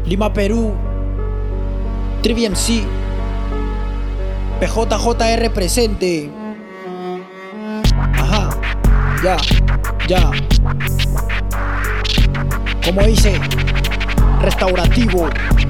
Lima, Perú, Trivi MC, PJJR presente. Ajá, ya. Como dice, restaurativo.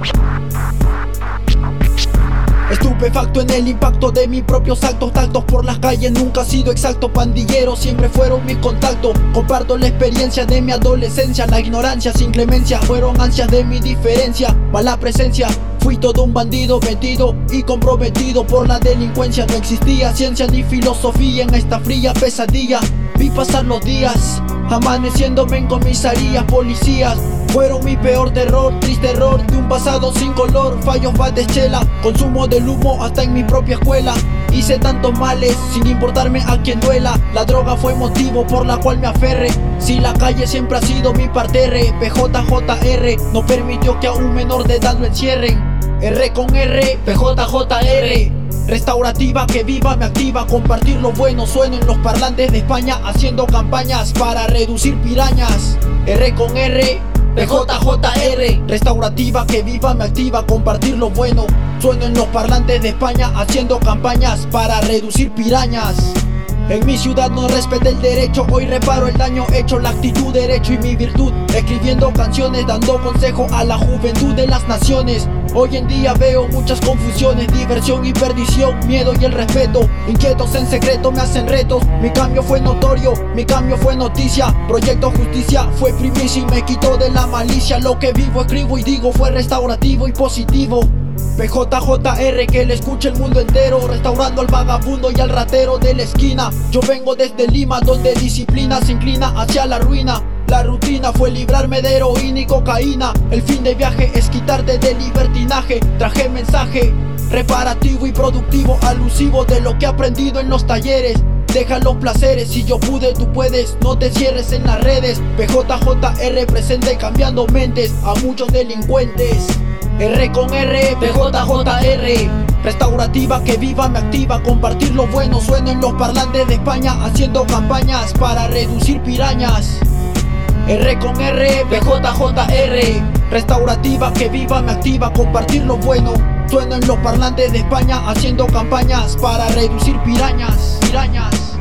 Estupefacto en el impacto de mis propios actos. Tactos por las calles, nunca he sido exacto. Pandilleros siempre fueron mis contactos. Comparto la experiencia de mi adolescencia. La ignorancia sin clemencia fueron ansias de mi diferencia. Mala presencia, fui todo un bandido metido y comprometido por la delincuencia. No existía ciencia ni filosofía en esta fría pesadilla. Vi pasar los días, amaneciéndome en comisarías. Policías fueron mi peor terror, triste error de un pasado sin color. Fallos, bates, chela, consumo del humo hasta en mi propia escuela. Hice tantos males sin importarme a quien duela. La droga fue motivo por la cual me aferré. Si la calle siempre ha sido mi parterre. PJJR no permitió que a un menor de edad lo encierren. R con R, PJJR. Restaurativa que viva me activa. Compartir lo bueno, sueno en los parlantes de España, haciendo campañas para reducir pirañas. R con R, PJJR. Restaurativa que viva me activa. Compartir lo bueno, sueno en los parlantes de España, haciendo campañas para reducir pirañas. En mi ciudad no respeté el derecho, hoy reparo el daño hecho. La actitud, derecho y mi virtud, escribiendo canciones, dando consejo a la juventud de las naciones. Hoy en día veo muchas confusiones, diversión y perdición, miedo y el respeto. Inquietos en secreto me hacen retos. Mi cambio fue notorio, mi cambio fue noticia. Proyecto Justicia fue primicia y me quitó de la malicia. Lo que vivo, escribo y digo fue restaurativo y positivo. PJJR que le escuche el mundo entero, restaurando al vagabundo y al ratero de la esquina. Yo vengo desde Lima, donde disciplina se inclina hacia la ruina. La rutina fue librarme de heroína y cocaína. El fin de viaje es quitarte del libertinaje. Traje mensaje reparativo y productivo, alusivo de lo que he aprendido en los talleres. Deja los placeres, si yo pude tú puedes, no te cierres en las redes. PJJR presente cambiando mentes a muchos delincuentes. R con R, PJJR. Restaurativa que viva me activa. Compartir lo bueno, sueno en los parlantes de España, haciendo campañas para reducir pirañas. R con R, PJJR. Restaurativa que viva me activa. Compartir lo bueno, sueno en los parlantes de España, haciendo campañas para reducir pirañas.